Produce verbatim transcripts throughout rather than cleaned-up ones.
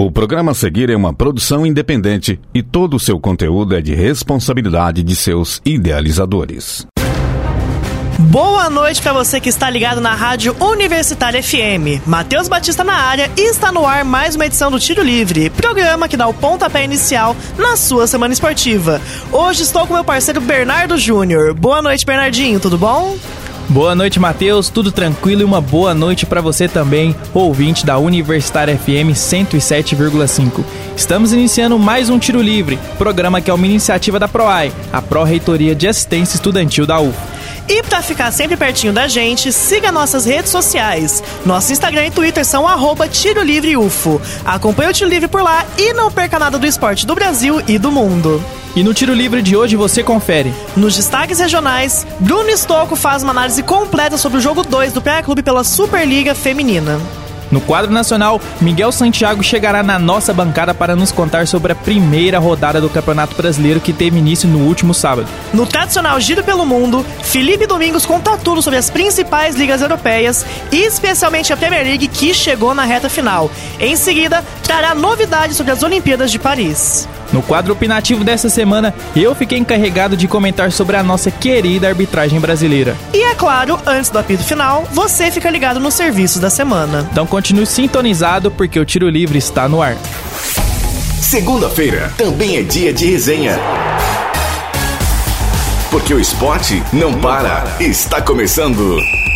O programa a seguir é uma produção independente e todo o seu conteúdo é de responsabilidade de seus idealizadores. Boa noite para você que está ligado na Rádio Universitária F M. Matheus Batista na área e está no ar mais uma edição do Tiro Livre, programa que dá o pontapé inicial na sua semana esportiva. Hoje estou com meu parceiro Bernardo Júnior. Boa noite, Bernardinho, tudo bom? Boa noite, Matheus, tudo tranquilo e uma boa noite para você também, ouvinte da Universitária F M cento e sete vírgula cinco. Estamos iniciando mais um Tiro Livre, programa que é uma iniciativa da PROAI, a Pró-Reitoria de Assistência Estudantil da U F. E para ficar sempre pertinho da gente, siga nossas redes sociais. Nosso Instagram e Twitter são arroba Tiro Livre U F O. Acompanhe o Tiro Livre por lá e não perca nada do esporte do Brasil e do mundo. E no Tiro Livre de hoje você confere. Nos destaques regionais, Bruno Stocco faz uma análise completa sobre o jogo dois do Praia Clube pela Superliga Feminina. No quadro nacional, Miguel Santiago chegará na nossa bancada para nos contar sobre a primeira rodada do Campeonato Brasileiro que teve início no último sábado. No tradicional Giro pelo Mundo, Felipe Domingos conta tudo sobre as principais ligas europeias e especialmente a Premier League que chegou na reta final. Em seguida, trará novidades sobre as Olimpíadas de Paris. No quadro opinativo dessa semana, eu fiquei encarregado de comentar sobre a nossa querida arbitragem brasileira. E é claro, antes do apito final, você fica ligado nos serviços da semana. Então continue sintonizado porque o Tiro Livre está no ar. Segunda-feira também é dia de resenha. Porque o esporte não para. Está começando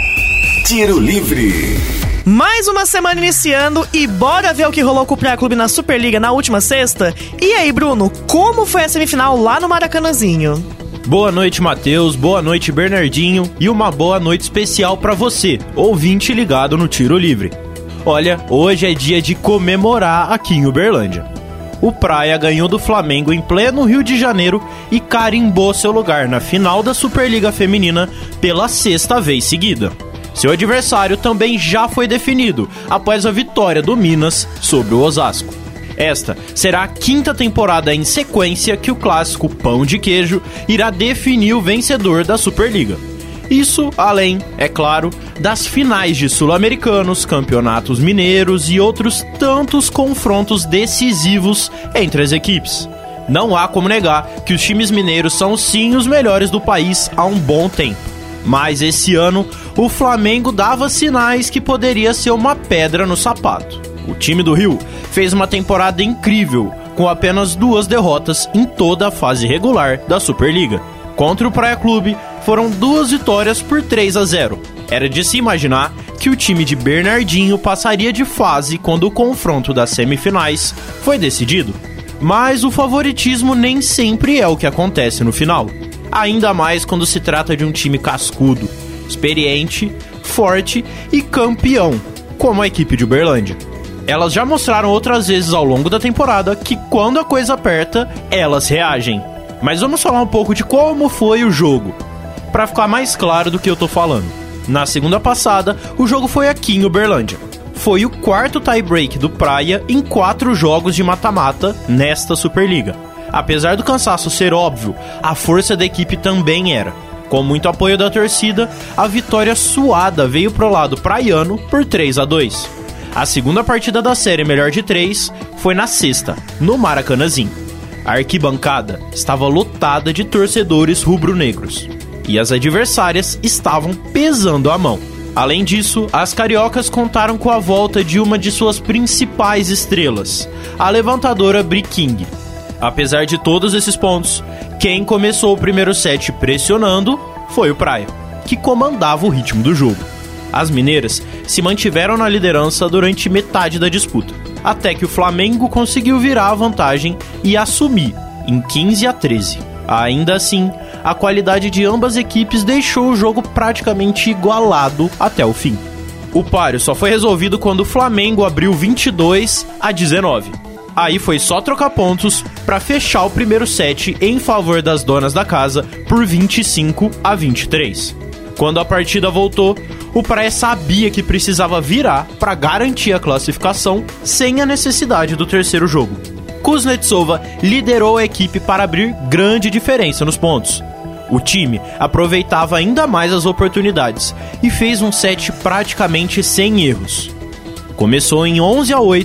Tiro Livre. Mais uma semana iniciando e bora ver o que rolou com o Praia Clube na Superliga na última sexta? E aí, Bruno, como foi a semifinal lá no Maracanãzinho? Boa noite, Matheus, boa noite, Bernardinho, e uma boa noite especial pra você, ouvinte ligado no Tiro Livre. Olha, hoje é dia de comemorar aqui em Uberlândia. O Praia ganhou do Flamengo em pleno Rio de Janeiro e carimbou seu lugar na final da Superliga Feminina pela sexta vez seguida. Seu adversário também já foi definido após a vitória do Minas sobre o Osasco. Esta será a quinta temporada em sequência que o clássico Pão de Queijo irá definir o vencedor da Superliga. Isso além, é claro, das finais de Sul-Americanos, campeonatos mineiros e outros tantos confrontos decisivos entre as equipes. Não há como negar que os times mineiros são sim os melhores do país há um bom tempo. Mas esse ano, o Flamengo dava sinais que poderia ser uma pedra no sapato. O time do Rio fez uma temporada incrível, com apenas duas derrotas em toda a fase regular da Superliga. Contra o Praia Clube, foram duas vitórias por três a zero. Era de se imaginar que o time de Bernardinho passaria de fase quando o confronto das semifinais foi decidido. Mas o favoritismo nem sempre é o que acontece no final. Ainda mais quando se trata de um time cascudo, experiente, forte e campeão, como a equipe de Uberlândia. Elas já mostraram outras vezes ao longo da temporada que quando a coisa aperta, elas reagem. Mas vamos falar um pouco de como foi o jogo, para ficar mais claro do que eu tô falando. Na segunda passada, o jogo foi aqui em Uberlândia. Foi o quarto tie-break do Praia em quatro jogos de mata-mata nesta Superliga. Apesar do cansaço ser óbvio, a força da equipe também era. Com muito apoio da torcida, a vitória suada veio pro lado praiano por três a dois. A segunda partida da série melhor de três foi na sexta, no Maracanãzinho. A arquibancada estava lotada de torcedores rubro-negros. E as adversárias estavam pesando a mão. Além disso, as cariocas contaram com a volta de uma de suas principais estrelas, a levantadora Bri King. Apesar de todos esses pontos, quem começou o primeiro set pressionando foi o Praia, que comandava o ritmo do jogo. As mineiras se mantiveram na liderança durante metade da disputa, até que o Flamengo conseguiu virar a vantagem e assumir em quinze a treze. Ainda assim, a qualidade de ambas equipes deixou o jogo praticamente igualado até o fim. O páreo só foi resolvido quando o Flamengo abriu vinte e dois a dezenove. Aí foi só trocar pontos para fechar o primeiro set em favor das donas da casa por vinte e cinco a vinte e três. Quando a partida voltou, o Praia sabia que precisava virar para garantir a classificação sem a necessidade do terceiro jogo. Kuznetsova liderou a equipe para abrir grande diferença nos pontos. O time aproveitava ainda mais as oportunidades e fez um set praticamente sem erros. Começou em onze a oito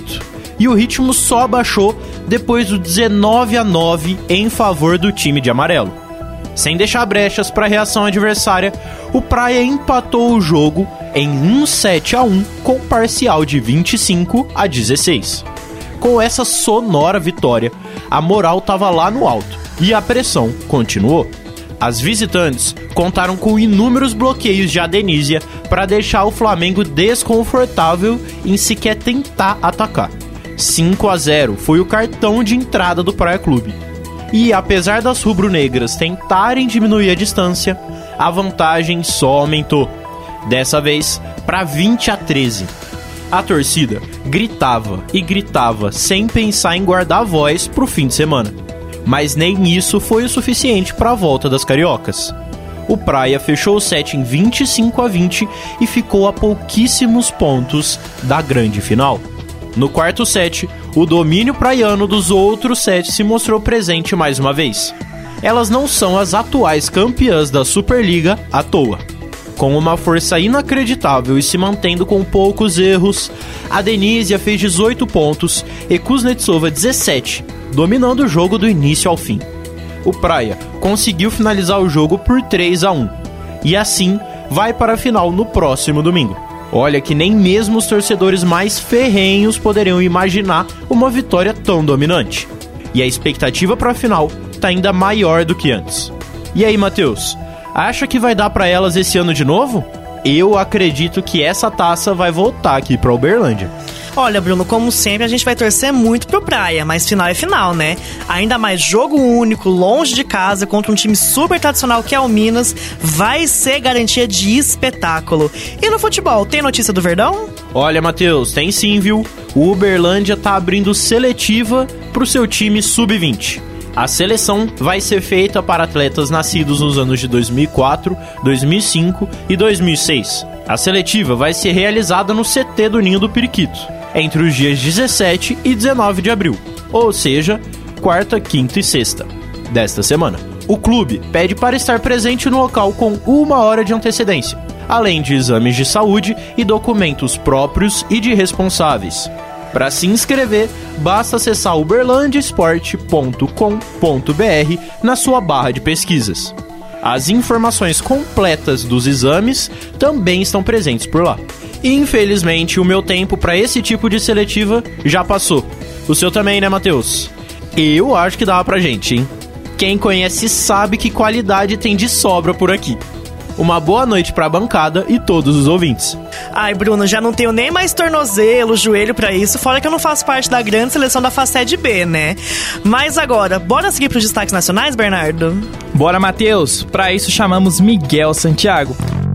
e o ritmo só baixou depois do dezenove a nove em favor do time de amarelo. Sem deixar brechas para a reação adversária, o Praia empatou o jogo em um sete a um com parcial de vinte e cinco a dezesseis. Com essa sonora vitória, a moral estava lá no alto e a pressão continuou. As visitantes contaram com inúmeros bloqueios de Adenísia para deixar o Flamengo desconfortável em sequer tentar atacar. cinco a zero foi o cartão de entrada do Praia Clube. E apesar das rubro-negras tentarem diminuir a distância, a vantagem só aumentou. Dessa vez para vinte a treze. A torcida gritava e gritava sem pensar em guardar a voz pro fim de semana. Mas nem isso foi o suficiente para a volta das cariocas. O Praia fechou o set em vinte e cinco a vinte e ficou a pouquíssimos pontos da grande final. No quarto set, o domínio praiano dos outros sets se mostrou presente mais uma vez. Elas não são as atuais campeãs da Superliga à toa. Com uma força inacreditável e se mantendo com poucos erros, a Adenísia fez dezoito pontos e Kuznetsova dezessete, dominando o jogo do início ao fim. O Praia conseguiu finalizar o jogo por três a um e assim vai para a final no próximo domingo. Olha que nem mesmo os torcedores mais ferrenhos poderiam imaginar uma vitória tão dominante. E a expectativa para a final tá ainda maior do que antes. E aí, Matheus, acha que vai dar para elas esse ano de novo? Eu acredito que essa taça vai voltar aqui para Uberlândia. Olha, Bruno, como sempre, a gente vai torcer muito pro Praia, mas final é final, né? Ainda mais jogo único, longe de casa, contra um time super tradicional que é o Minas, vai ser garantia de espetáculo. E no futebol, tem notícia do Verdão? Olha, Matheus, tem sim, viu? O Uberlândia tá abrindo seletiva pro seu time sub vinte. A seleção vai ser feita para atletas nascidos nos anos de dois mil e quatro, dois mil e cinco e dois mil e seis. A seletiva vai ser realizada no C T do Ninho do Periquito, entre os dias dezessete e dezenove de abril, ou seja, quarta, quinta e sexta desta semana. O clube pede para estar presente no local com uma hora de antecedência, além de exames de saúde e documentos próprios e de responsáveis. Para se inscrever, basta acessar uberlandiasport ponto com ponto b r na sua barra de pesquisas. As informações completas dos exames também estão presentes por lá. Infelizmente, o meu tempo para esse tipo de seletiva já passou. O seu também, né, Matheus? Eu acho que dava pra gente, hein? Quem conhece sabe que qualidade tem de sobra por aqui. Uma boa noite pra bancada e todos os ouvintes. Ai, Bruno, já não tenho nem mais tornozelo, joelho pra isso, fora que eu não faço parte da grande seleção da Faced B, né? Mas agora, bora seguir pros destaques nacionais, Bernardo? Bora, Matheus. Pra isso chamamos Miguel Santiago.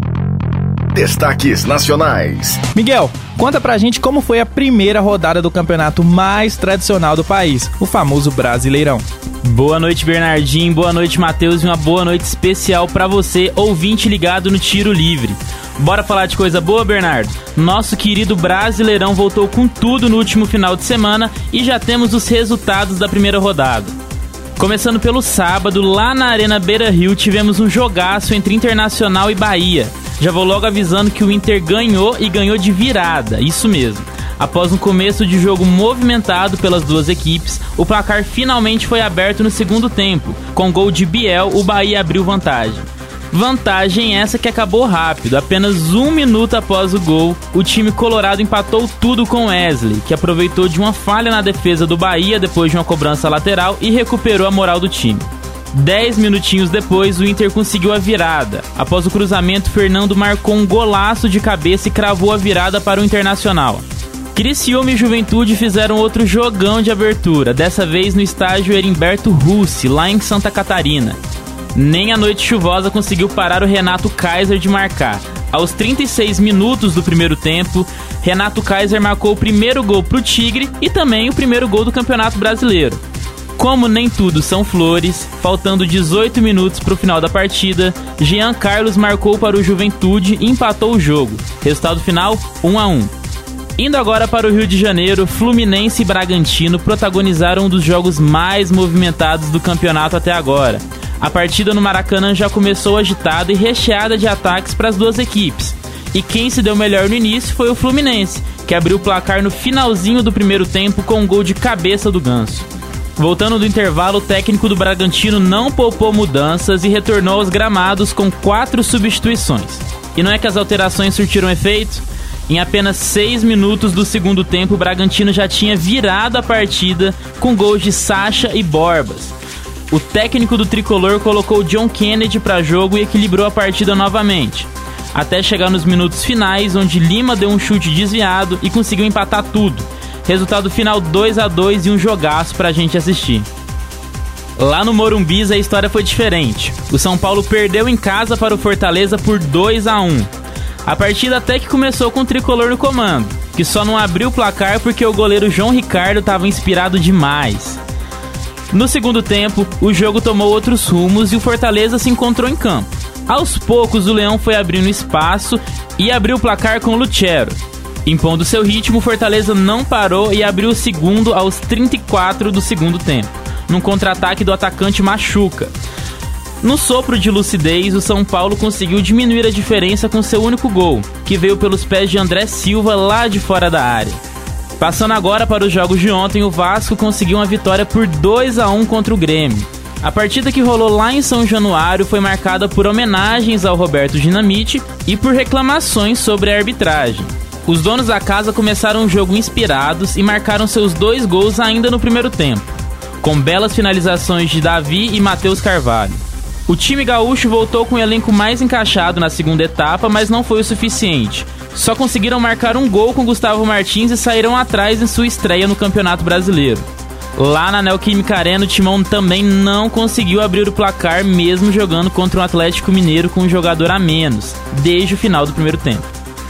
Destaques nacionais. Miguel, conta pra gente como foi a primeira rodada do campeonato mais tradicional do país, o famoso Brasileirão. Boa noite, Bernardinho, boa noite, Matheus, e uma boa noite especial pra você, ouvinte ligado no Tiro Livre. Bora falar de coisa boa, Bernardo? Nosso querido Brasileirão voltou com tudo no último final de semana e já temos os resultados da primeira rodada. Começando pelo sábado, lá na Arena Beira-Rio, tivemos um jogaço entre Internacional e Bahia. Já vou logo avisando que o Inter ganhou e ganhou de virada, isso mesmo. Após um começo de jogo movimentado pelas duas equipes, o placar finalmente foi aberto no segundo tempo. Com gol de Biel, o Bahia abriu vantagem. Vantagem essa que acabou rápido. Apenas um minuto após o gol, o time colorado empatou tudo com Wesley, que aproveitou de uma falha na defesa do Bahia depois de uma cobrança lateral e recuperou a moral do time. Dez minutinhos depois, o Inter conseguiu a virada. Após o cruzamento, Fernando marcou um golaço de cabeça e cravou a virada para o Internacional. Criciúma e Juventude fizeram outro jogão de abertura, dessa vez no estádio Herimberto Russi, lá em Santa Catarina. Nem a noite chuvosa conseguiu parar o Renato Kaiser de marcar. Aos trinta e seis minutos do primeiro tempo, Renato Kaiser marcou o primeiro gol para o Tigre e também o primeiro gol do Campeonato Brasileiro. Como nem tudo são flores, faltando dezoito minutos para o final da partida, Jean Carlos marcou para o Juventude e empatou o jogo. Resultado final, um a um. Indo agora para o Rio de Janeiro, Fluminense e Bragantino protagonizaram um dos jogos mais movimentados do campeonato até agora. A partida no Maracanã já começou agitada e recheada de ataques para as duas equipes. E quem se deu melhor no início foi o Fluminense, que abriu o placar no finalzinho do primeiro tempo com um gol de cabeça do Ganso. Voltando do intervalo, o técnico do Bragantino não poupou mudanças e retornou aos gramados com quatro substituições. E não é que as alterações surtiram efeito? Em apenas seis minutos do segundo tempo, o Bragantino já tinha virado a partida com gols de Sacha e Borbas. O técnico do tricolor colocou John Kennedy para jogo e equilibrou a partida novamente, até chegar nos minutos finais, onde Lima deu um chute desviado e conseguiu empatar tudo. Resultado final dois a dois e um jogaço pra gente assistir. Lá no Morumbis a história foi diferente. O São Paulo perdeu em casa para o Fortaleza por dois a um. A partida até que começou com o tricolor no comando, que só não abriu o placar porque o goleiro João Ricardo estava inspirado demais. No segundo tempo, o jogo tomou outros rumos e o Fortaleza se encontrou em campo. Aos poucos, o Leão foi abrindo espaço e abriu o placar com o Lucero. Impondo seu ritmo, o Fortaleza não parou e abriu o segundo aos trinta e quatro do segundo tempo, num contra-ataque do atacante Machuca. No sopro de lucidez, o São Paulo conseguiu diminuir a diferença com seu único gol, que veio pelos pés de André Silva lá de fora da área. Passando agora para os jogos de ontem, o Vasco conseguiu uma vitória por dois a um contra o Grêmio. A partida que rolou lá em São Januário foi marcada por homenagens ao Roberto Dinamite e por reclamações sobre a arbitragem. Os donos da casa começaram o jogo inspirados e marcaram seus dois gols ainda no primeiro tempo, com belas finalizações de Davi e Matheus Carvalho. O time gaúcho voltou com o elenco mais encaixado na segunda etapa, mas não foi o suficiente. Só conseguiram marcar um gol com Gustavo Martins e saíram atrás em sua estreia no Campeonato Brasileiro. Lá na Neoquímica Arena, o Timão também não conseguiu abrir o placar, mesmo jogando contra um Atlético Mineiro com um jogador a menos, desde o final do primeiro tempo.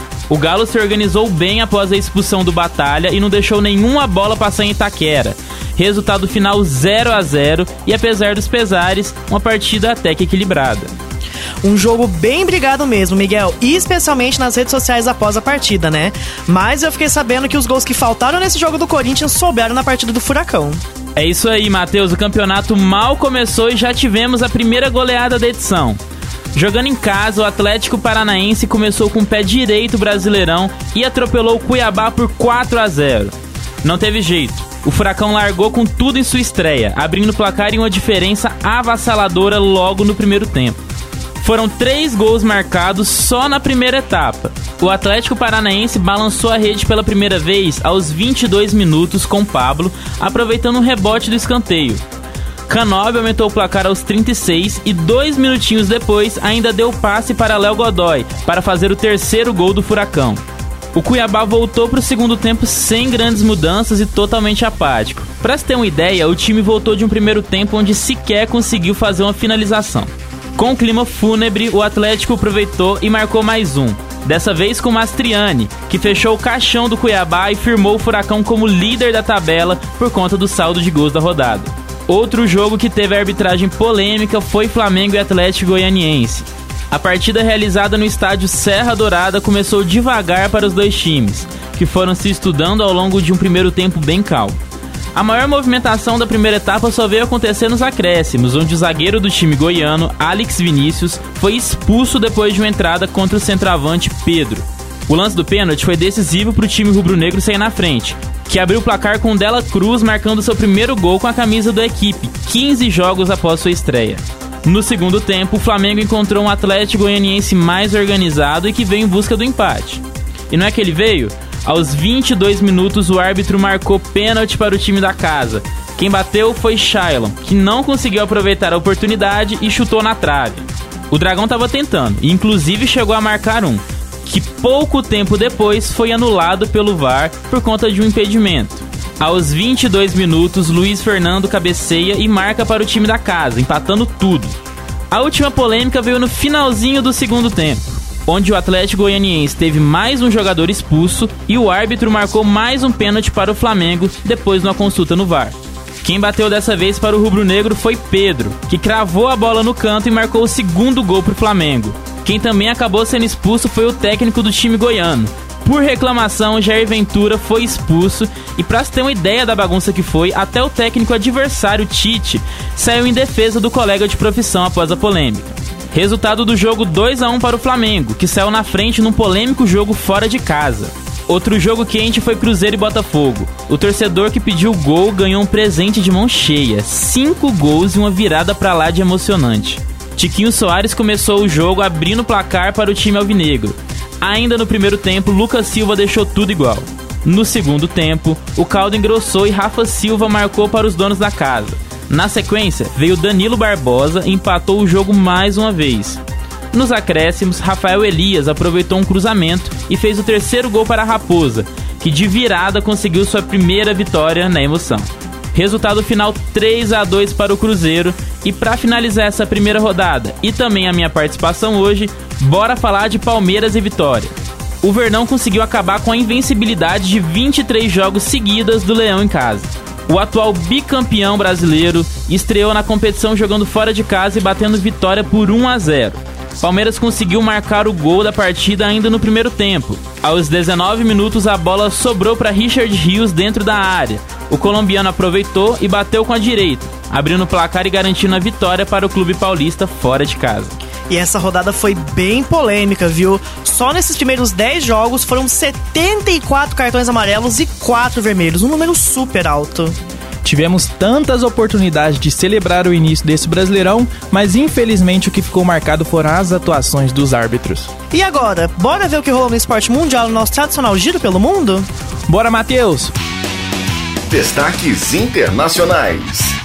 O Galo se organizou bem após a expulsão do Batalha e não deixou nenhuma bola passar em Itaquera. Resultado final zero a zero e, apesar dos pesares, uma partida até que equilibrada. Um jogo bem brigado mesmo, Miguel, e especialmente nas redes sociais após a partida, né? Mas eu fiquei sabendo que os gols que faltaram nesse jogo do Corinthians sobraram na partida do Furacão. É isso aí, Matheus. O campeonato mal começou e já tivemos a primeira goleada da edição. Jogando em casa, o Atlético Paranaense começou com o pé direito o Brasileirão e atropelou o Cuiabá por quatro a zero. Não teve jeito. O Furacão largou com tudo em sua estreia, abrindo o placar em uma diferença avassaladora logo no primeiro tempo. Foram três gols marcados só na primeira etapa. O Atlético Paranaense balançou a rede pela primeira vez aos vinte e dois minutos com Pablo, aproveitando um rebote do escanteio. Canóbio aumentou o placar aos trinta e seis e dois minutinhos depois ainda deu passe para Léo Godoy para fazer o terceiro gol do Furacão. O Cuiabá voltou para o segundo tempo sem grandes mudanças e totalmente apático. Para se ter uma ideia, o time voltou de um primeiro tempo onde sequer conseguiu fazer uma finalização. Com o clima fúnebre, o Atlético aproveitou e marcou mais um, dessa vez com Mastriani, que fechou o caixão do Cuiabá e firmou o Furacão como líder da tabela por conta do saldo de gols da rodada. Outro jogo que teve arbitragem polêmica foi Flamengo e Atlético Goianiense. A partida realizada no estádio Serra Dourada começou devagar para os dois times, que foram se estudando ao longo de um primeiro tempo bem calmo. A maior movimentação da primeira etapa só veio acontecer nos acréscimos, onde o zagueiro do time goiano, Alex Vinícius, foi expulso depois de uma entrada contra o centroavante Pedro. O lance do pênalti foi decisivo para o time rubro-negro sair na frente, que abriu o placar com Dela Cruz marcando seu primeiro gol com a camisa da equipe, quinze jogos após sua estreia. No segundo tempo, o Flamengo encontrou um Atlético Goianiense mais organizado e que veio em busca do empate. E não é que ele veio? Aos vinte e dois minutos, o árbitro marcou pênalti para o time da casa. Quem bateu foi Shailon, que não conseguiu aproveitar a oportunidade e chutou na trave. O Dragão estava tentando, e inclusive chegou a marcar um, que pouco tempo depois foi anulado pelo V A R por conta de um impedimento. Aos vinte e dois minutos, Luiz Fernando cabeceia e marca para o time da casa, empatando tudo. A última polêmica veio no finalzinho do segundo tempo, onde o Atlético Goianiense teve mais um jogador expulso e o árbitro marcou mais um pênalti para o Flamengo depois de uma consulta no V A R. Quem bateu dessa vez para o rubro-negro foi Pedro, que cravou a bola no canto e marcou o segundo gol para o Flamengo. Quem também acabou sendo expulso foi o técnico do time goiano. Por reclamação, Jair Ventura foi expulso e, para se ter uma ideia da bagunça que foi, até o técnico adversário Tite saiu em defesa do colega de profissão após a polêmica. Resultado do jogo dois a um para o Flamengo, que saiu na frente num polêmico jogo fora de casa. Outro jogo quente foi Cruzeiro e Botafogo. O torcedor que pediu gol ganhou um presente de mão cheia, cinco gols e uma virada pra lá de emocionante. Tiquinho Soares começou o jogo abrindo o placar para o time alvinegro. Ainda no primeiro tempo, Lucas Silva deixou tudo igual. No segundo tempo, o caldo engrossou e Rafa Silva marcou para os donos da casa. Na sequência, veio Danilo Barbosa e empatou o jogo mais uma vez. Nos acréscimos, Rafael Elias aproveitou um cruzamento e fez o terceiro gol para a Raposa, que de virada conseguiu sua primeira vitória na emoção. Resultado final três a dois para o Cruzeiro. E para finalizar essa primeira rodada e também a minha participação hoje, bora falar de Palmeiras e Vitória. O Verdão conseguiu acabar com a invencibilidade de vinte e três jogos seguidos do Leão em casa. O atual bicampeão brasileiro estreou na competição jogando fora de casa e batendo Vitória por um a zero. Palmeiras conseguiu marcar o gol da partida ainda no primeiro tempo. Aos dezenove minutos, a bola sobrou para Richard Rios dentro da área. O colombiano aproveitou e bateu com a direita, abrindo o placar e garantindo a vitória para o clube paulista fora de casa. E essa rodada foi bem polêmica, viu? Só nesses primeiros dez jogos foram setenta e quatro cartões amarelos e quatro vermelhos, um número super alto. Tivemos tantas oportunidades de celebrar o início desse Brasileirão, mas infelizmente o que ficou marcado foram as atuações dos árbitros. E agora, bora ver o que rolou no esporte mundial no nosso tradicional giro pelo mundo? Bora, Matheus! Destaques internacionais.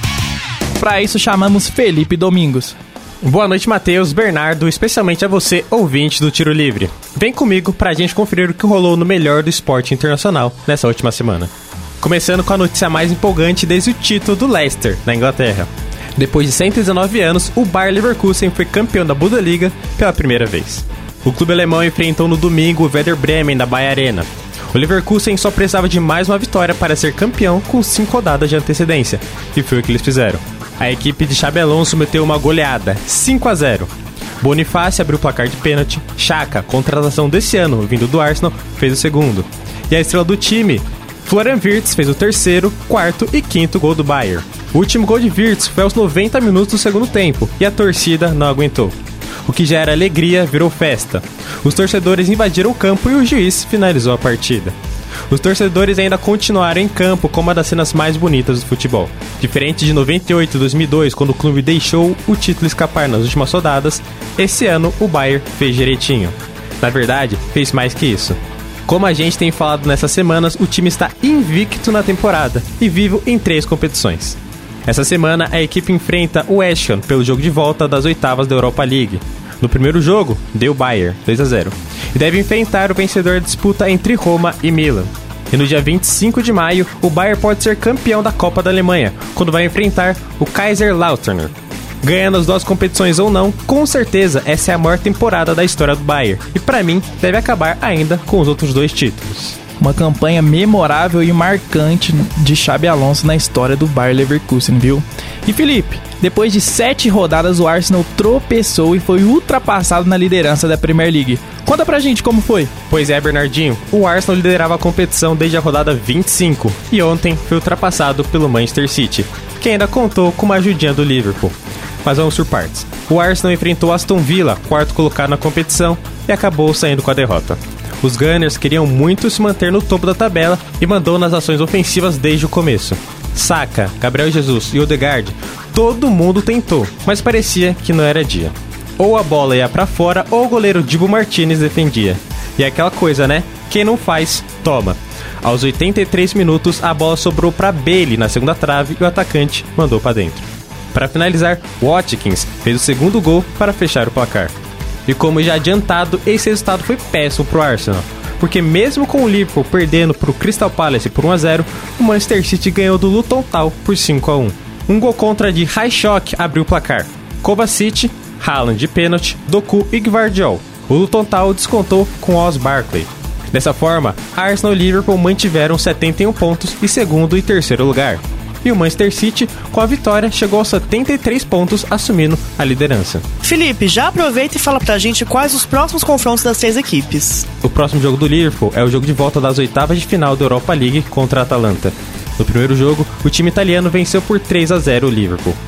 Para isso chamamos Felipe Domingos. Boa noite, Matheus, Bernardo, especialmente a você, ouvinte do Tiro Livre. Vem comigo pra gente conferir o que rolou no melhor do esporte internacional nessa última semana. Começando com a notícia mais empolgante desde o título do Leicester, na Inglaterra. Depois de cento e dezenove anos, o Bayer Leverkusen foi campeão da Bundesliga pela primeira vez. O clube alemão enfrentou no domingo o Werder Bremen na Bayer Arena. O Leverkusen só precisava de mais uma vitória para ser campeão com cinco rodadas de antecedência, e foi o que eles fizeram. A equipe de Xabi Alonso meteu uma goleada, cinco a zero. Bonifácio abriu o placar de pênalti, Xhaka, contratação desse ano, vindo do Arsenal, fez o segundo. E a estrela do time, Florian Wirtz, fez o terceiro, quarto e quinto gol do Bayern. O último gol de Wirtz foi aos noventa minutos do segundo tempo, e a torcida não aguentou. O que já era alegria virou festa. Os torcedores invadiram o campo e o juiz finalizou a partida. Os torcedores ainda continuaram em campo como uma das cenas mais bonitas do futebol. Diferente de noventa e oito e dois mil e dois, quando o clube deixou o título escapar nas últimas rodadas, esse ano o Bayern fez direitinho. Na verdade, fez mais que isso. Como a gente tem falado nessas semanas, o time está invicto na temporada e vivo em três competições. Essa semana, a equipe enfrenta o West Ham pelo jogo de volta das oitavas da Europa League. No primeiro jogo, deu Bayern, dois a zero. E deve enfrentar o vencedor da disputa entre Roma e Milan. E no dia vinte e cinco de maio, o Bayern pode ser campeão da Copa da Alemanha, quando vai enfrentar o Kaiserslautern. Ganhando as duas competições ou não, com certeza essa é a maior temporada da história do Bayern. E pra mim, deve acabar ainda com os outros dois títulos. Uma campanha memorável e marcante de Xabi Alonso na história do Bayer Leverkusen, viu? E Felipe, depois de sete rodadas o Arsenal tropeçou e foi ultrapassado na liderança da Premier League. Conta pra gente como foi. Pois é, Bernardinho, o Arsenal liderava a competição desde a rodada vinte e cinco e ontem foi ultrapassado pelo Manchester City, que ainda contou com uma ajudinha do Liverpool. Mas vamos por partes. O Arsenal enfrentou Aston Villa, quarto colocado na competição, e acabou saindo com a derrota. Os Gunners queriam muito se manter no topo da tabela e mandou nas ações ofensivas desde o começo. Saka, Gabriel Jesus e Odegaard, todo mundo tentou, mas parecia que não era dia. Ou a bola ia pra fora ou o goleiro Dibu Martinez defendia. E é aquela coisa, né? Quem não faz, toma. Aos oitenta e três minutos, a bola sobrou pra Bailey na segunda trave e o atacante mandou pra dentro. Para finalizar, Watkins fez o segundo gol para fechar o placar. E como já adiantado, esse resultado foi péssimo pro Arsenal, porque mesmo com o Liverpool perdendo pro Crystal Palace por um a zero, o Manchester City ganhou do Luton Town por cinco a um. Um gol contra de Highshock abriu o placar. Kovacic, Haaland de pênalti, Doku e Gvardiol. O Luton Town descontou com Oz Barkley. Dessa forma, Arsenal e Liverpool mantiveram setenta e um pontos e segundo e terceiro lugar. E o Manchester City, com a vitória, chegou aos setenta e três pontos, assumindo a liderança. Felipe, já aproveita e fala pra gente quais os próximos confrontos das três equipes. O próximo jogo do Liverpool é o jogo de volta das oitavas de final da Europa League contra a Atalanta. No primeiro jogo, o time italiano venceu por três a zero o Liverpool.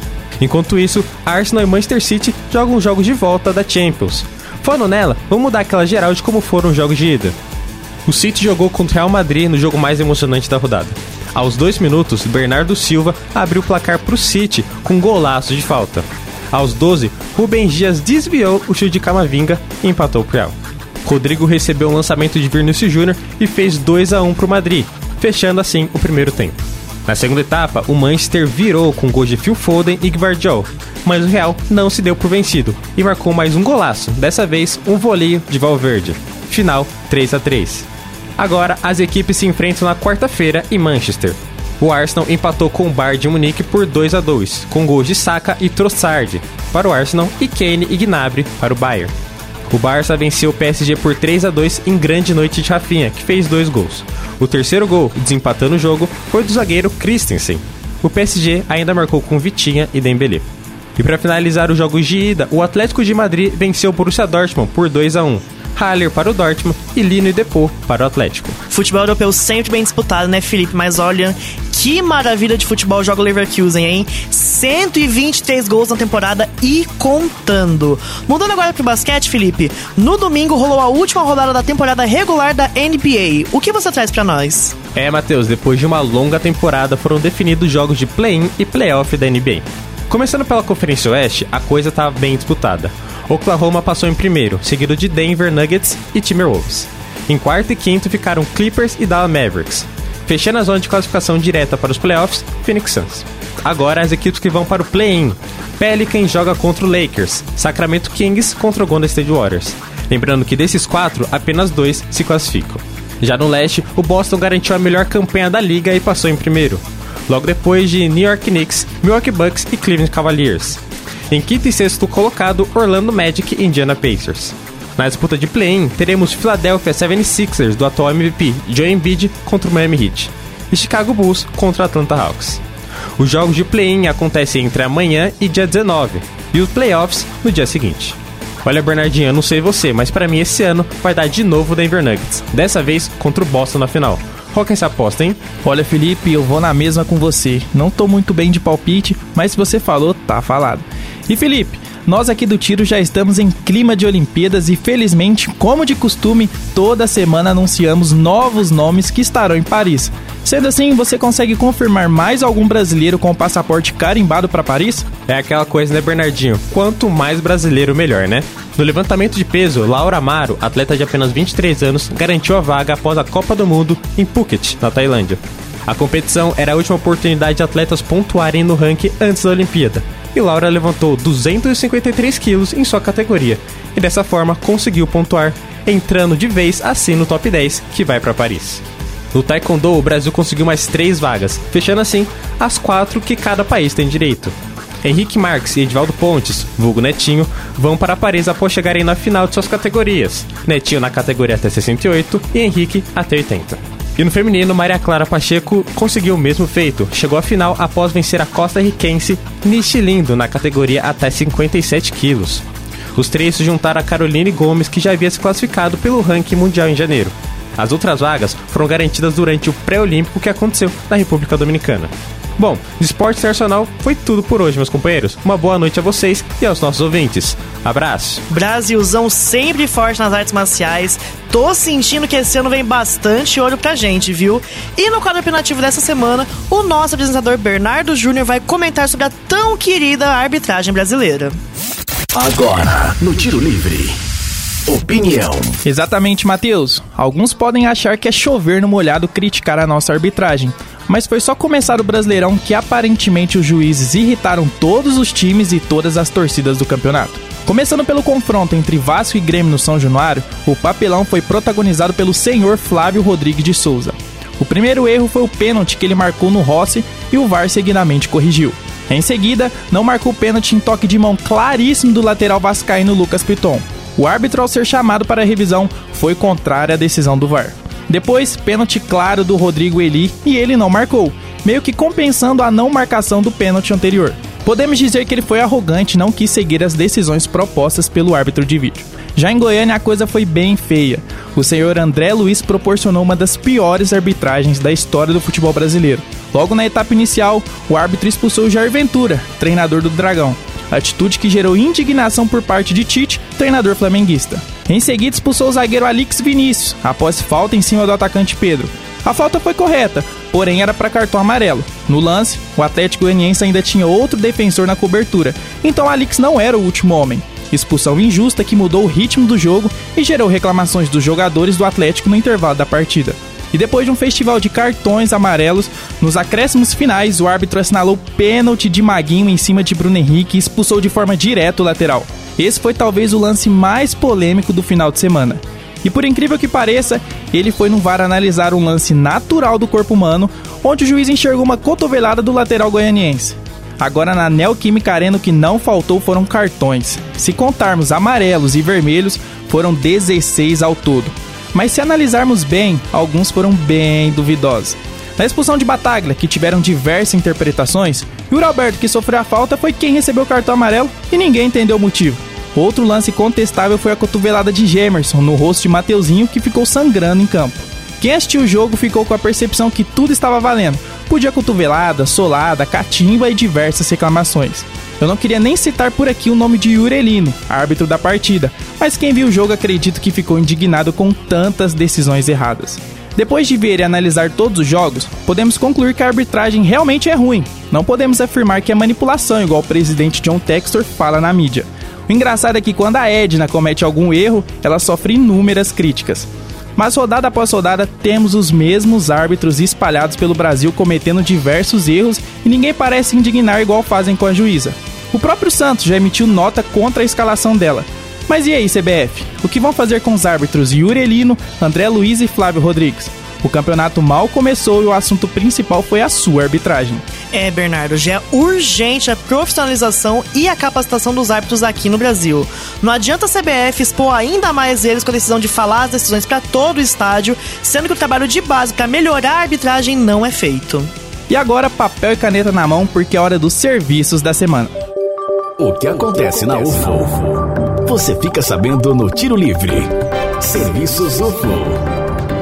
Enquanto isso, Arsenal e Manchester City jogam os jogos de volta da Champions. Falando nela, vamos mudar aquela geral de como foram os jogos de ida. O City jogou contra o Real Madrid no jogo mais emocionante da rodada. Aos dois minutos, Bernardo Silva abriu o placar para o City com um golaço de falta. Aos doze, Rubem Dias desviou o chute de Camavinga e empatou o Real. Rodrigo recebeu um lançamento de Vinícius Júnior e fez dois a um para o Madrid, fechando assim o primeiro tempo. Na segunda etapa, o Manchester virou com gols de Phil Foden e Gvardiol, mas o Real não se deu por vencido e marcou mais um golaço, dessa vez um voleio de Valverde. Final três a três. Agora as equipes se enfrentam na quarta-feira em Manchester. O Arsenal empatou com o Bayern de Munique por dois a dois, com gols de Saka e Trossard para o Arsenal e Kane e Gnabry para o Bayern. O Barça venceu o P S G por três a dois em grande noite de Rafinha, que fez dois gols. O terceiro gol, desempatando o jogo, foi do zagueiro Christensen. O P S G ainda marcou com Vitinha e Dembélé. E para finalizar os jogos de ida, o Atlético de Madrid venceu o Borussia Dortmund por dois a um. Haller para o Dortmund e Lino e Depô para o Atlético. Futebol europeu sempre bem disputado, né, Felipe? Mas olha, que maravilha de futebol joga o Leverkusen, hein? cento e vinte e três gols na temporada e contando. Mudando agora pro basquete, Felipe. No domingo rolou a última rodada da temporada regular da N B A. O que você traz pra nós? É, Matheus, depois de uma longa temporada foram definidos jogos de play-in e play-off da N B A. Começando pela Conferência Oeste, a coisa estava bem disputada. Oklahoma passou em primeiro, seguido de Denver Nuggets e Timberwolves. Em quarto e quinto ficaram Clippers e Dallas Mavericks. Fechando a zona de classificação direta para os playoffs, Phoenix Suns. Agora as equipes que vão para o play-in. Pelicans joga contra o Lakers, Sacramento Kings contra o Golden State Warriors. Lembrando que desses quatro, apenas dois se classificam. Já no leste, o Boston garantiu a melhor campanha da liga e passou em primeiro. Logo depois de New York Knicks, Milwaukee Bucks e Cleveland Cavaliers. Em quinto e sexto colocado, Orlando Magic e Indiana Pacers. Na disputa de play-in, teremos Philadelphia setenta e seis ers do atual M V P Joel Embiid contra o Miami Heat e Chicago Bulls contra o Atlanta Hawks. Os jogos de play-in acontecem entre amanhã e dia dezenove, e os playoffs no dia seguinte. Olha, Bernardinho, eu não sei você, mas pra mim esse ano vai dar de novo Denver Nuggets, dessa vez contra o Boston na final. Qual que é essa aposta, hein? Olha, Felipe, eu vou na mesma com você. Não tô muito bem de palpite, mas se você falou, tá falado. E Felipe, nós aqui do Tiro já estamos em clima de Olimpíadas e felizmente, como de costume, toda semana anunciamos novos nomes que estarão em Paris. Sendo assim, você consegue confirmar mais algum brasileiro com o passaporte carimbado para Paris? É aquela coisa, né, Bernardinho? Quanto mais brasileiro, melhor, né? No levantamento de peso, Laura Amaro, atleta de apenas vinte e três anos, garantiu a vaga após a Copa do Mundo em Phuket, na Tailândia. A competição era a última oportunidade de atletas pontuarem no ranking antes da Olimpíada, e Laura levantou duzentos e cinquenta e três quilos em sua categoria, e dessa forma conseguiu pontuar, entrando de vez assim no top dez, que vai para Paris. No Taekwondo, o Brasil conseguiu mais três vagas, fechando assim as quatro que cada país tem direito. Henrique Marques e Edivaldo Pontes, vulgo Netinho, vão para Paris após chegarem na final de suas categorias. Netinho na categoria até sessenta e oito e Henrique até oitenta. E no feminino, Maria Clara Pacheco conseguiu o mesmo feito. Chegou à final após vencer a costa-riquense Nishi Lindo na categoria até cinquenta e sete quilos. Os três se juntaram a Caroline Gomes, que já havia se classificado pelo ranking mundial em janeiro. As outras vagas foram garantidas durante o pré-olímpico que aconteceu na República Dominicana. Bom, de esporte internacional foi tudo por hoje, meus companheiros. Uma boa noite a vocês e aos nossos ouvintes. Abraço. Brasilzão sempre forte nas artes marciais. Tô sentindo que esse ano vem bastante olho pra gente, viu? E no quadro opinativo dessa semana, o nosso apresentador Bernardo Júnior vai comentar sobre a tão querida arbitragem brasileira. Agora, no Tiro Livre. Opinião. Exatamente, Matheus. Alguns podem achar que é chover no molhado criticar a nossa arbitragem, mas foi só começar o Brasileirão que aparentemente os juízes irritaram todos os times e todas as torcidas do campeonato. Começando pelo confronto entre Vasco e Grêmio no São Januário, o papelão foi protagonizado pelo senhor Flávio Rodrigues de Souza. O primeiro erro foi o pênalti que ele marcou no Rossi e o V A R seguidamente corrigiu. Em seguida, não marcou o pênalti em toque de mão claríssimo do lateral vascaíno Lucas Piton. O árbitro, ao ser chamado para a revisão, foi contrário à decisão do V A R. Depois, pênalti claro do Rodrigo Eli e ele não marcou, meio que compensando a não marcação do pênalti anterior. Podemos dizer que ele foi arrogante e não quis seguir as decisões propostas pelo árbitro de vídeo. Já em Goiânia a coisa foi bem feia. O senhor André Luiz proporcionou uma das piores arbitragens da história do futebol brasileiro. Logo na etapa inicial, o árbitro expulsou Jair Ventura, treinador do Dragão. Atitude que gerou indignação por parte de Tite, treinador flamenguista. Em seguida, expulsou o zagueiro Alix Vinícius, após falta em cima do atacante Pedro. A falta foi correta, porém era para cartão amarelo. No lance, o Atlético Goianiense ainda tinha outro defensor na cobertura, então Alix não era o último homem. Expulsão injusta que mudou o ritmo do jogo e gerou reclamações dos jogadores do Atlético no intervalo da partida. E depois de um festival de cartões amarelos, nos acréscimos finais, o árbitro assinalou pênalti de Maguinho em cima de Bruno Henrique e expulsou de forma direta o lateral. Esse foi talvez o lance mais polêmico do final de semana. E por incrível que pareça, ele foi no V A R analisar um lance natural do corpo humano, onde o juiz enxergou uma cotovelada do lateral goianiense. Agora na Neoquímica Arena o que não faltou foram cartões. Se contarmos amarelos e vermelhos, foram dezesseis ao todo. Mas se analisarmos bem, alguns foram bem duvidosos. Na expulsão de Bataglia, que tiveram diversas interpretações, Yuri Alberto, que sofreu a falta, foi quem recebeu o cartão amarelo e ninguém entendeu o motivo. Outro lance contestável foi a cotovelada de Gemerson no rosto de Mateuzinho, que ficou sangrando em campo. Quem assistiu o jogo ficou com a percepção que tudo estava valendo. Podia cotovelada, solada, catimba e diversas reclamações. Eu não queria nem citar por aqui o nome de Yuri Elino, árbitro da partida, mas quem viu o jogo acredito que ficou indignado com tantas decisões erradas. Depois de ver e analisar todos os jogos, podemos concluir que a arbitragem realmente é ruim. Não podemos afirmar que é manipulação, igual o presidente John Textor fala na mídia. O engraçado é que quando a Edna comete algum erro, ela sofre inúmeras críticas. Mas rodada após rodada temos os mesmos árbitros espalhados pelo Brasil cometendo diversos erros e ninguém parece indignar igual fazem com a juíza. O próprio Santos já emitiu nota contra a escalação dela. Mas e aí, C B F? O que vão fazer com os árbitros Yuri Elino, André Luiz e Flávio Rodrigues? O campeonato mal começou e o assunto principal foi a sua arbitragem. É, Bernardo, já é urgente a profissionalização e a capacitação dos árbitros aqui no Brasil. Não adianta a C B F expor ainda mais eles com a decisão de falar as decisões para todo o estádio, sendo que o trabalho de base para melhorar a arbitragem não é feito. E agora, papel e caneta na mão, porque é hora dos serviços da semana. O que acontece na U F O? Você fica sabendo no Tiro Livre. Serviços U F O.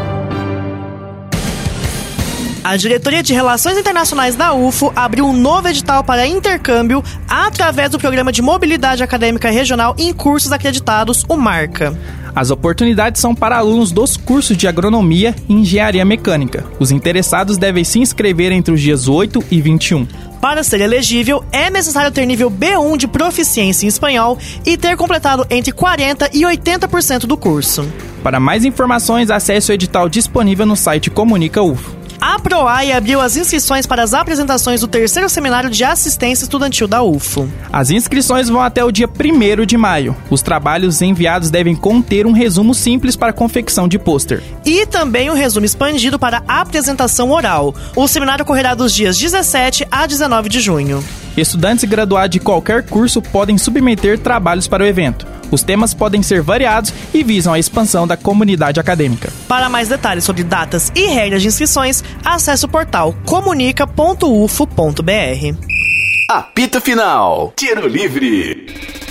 A Diretoria de Relações Internacionais da U F O abriu um novo edital para intercâmbio através do Programa de Mobilidade Acadêmica Regional em Cursos Acreditados, o MARCA. As oportunidades são para alunos dos cursos de Agronomia e Engenharia Mecânica. Os interessados devem se inscrever entre os dias oito e vinte e um. Para ser elegível, é necessário ter nível B um de proficiência em espanhol e ter completado entre quarenta por cento e oitenta por cento do curso. Para mais informações, acesse o edital disponível no site Comunica U F O. A PROAI abriu as inscrições para as apresentações do terceiro seminário de assistência estudantil da U F O. As inscrições vão até o dia primeiro de maio. Os trabalhos enviados devem conter um resumo simples para confecção de pôster. E também um resumo expandido para apresentação oral. O seminário ocorrerá dos dias dezessete a dezenove de junho. Estudantes graduados de qualquer curso podem submeter trabalhos para o evento. Os temas podem ser variados e visam a expansão da comunidade acadêmica. Para mais detalhes sobre datas e regras de inscrições, acesse o portal comunica ponto u f o ponto b r. Apito Final. Tiro Livre.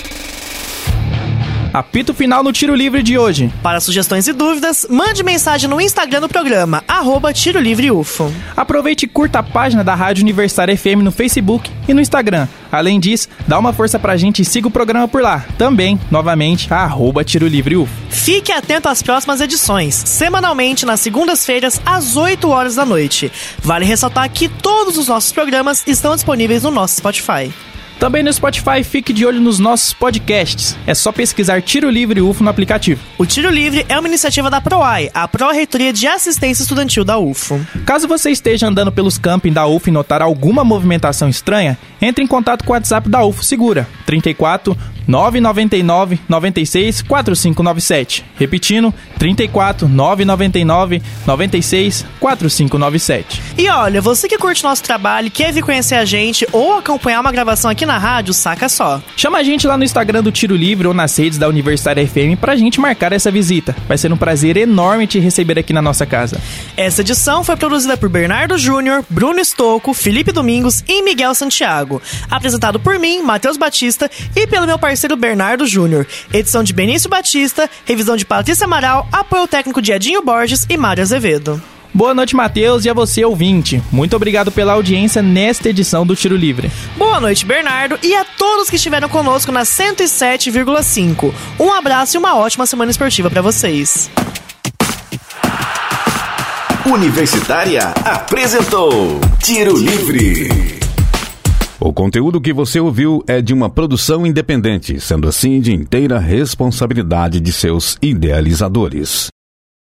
Apito final no Tiro Livre de hoje. Para sugestões e dúvidas, mande mensagem no Instagram do programa, arroba Tiro Livre U F O. Aproveite e curta a página da Rádio Universitária F M no Facebook e no Instagram. Além disso, dá uma força pra gente e siga o programa por lá. Também, novamente, arroba Tiro Livre U F O. Fique atento às próximas edições, semanalmente nas segundas-feiras, às oito horas da noite. Vale ressaltar que todos os nossos programas estão disponíveis no nosso Spotify. Também no Spotify, fique de olho nos nossos podcasts. É só pesquisar Tiro Livre U F O no aplicativo. O Tiro Livre é uma iniciativa da PROAI, a Pró-Reitoria de Assistência Estudantil da U F O. Caso você esteja andando pelos camping da U F O e notar alguma movimentação estranha, entre em contato com o WhatsApp da U F O Segura, trinta e quatro, nove nove nove, nove seis, quatro cinco nove sete. Repetindo, trinta e quatro, nove nove nove, nove seis, quatro cinco nove sete. E olha, você que curte nosso trabalho, quer vir conhecer a gente ou acompanhar uma gravação aqui na rádio, saca só. Chama a gente lá no Instagram do Tiro Livre ou nas redes da Universitária F M pra gente marcar essa visita. Vai ser um prazer enorme te receber aqui na nossa casa. Essa edição foi produzida por Bernardo Júnior, Bruno Estocco, Felipe Domingos e Miguel Santiago. Apresentado por mim, Matheus Batista, e pelo meu parceiro Bernardo Júnior. Edição de Benício Batista, revisão de Patrícia Amaral, apoio técnico de Edinho Borges e Mário Azevedo. Boa noite, Matheus, e a você, ouvinte. Muito obrigado pela audiência nesta edição do Tiro Livre. Boa noite, Bernardo, e a todos que estiveram conosco na cento e sete vírgula cinco. Um abraço e uma ótima semana esportiva para vocês. Universitária apresentou Tiro Livre. O conteúdo que você ouviu é de uma produção independente, sendo assim de inteira responsabilidade de seus idealizadores.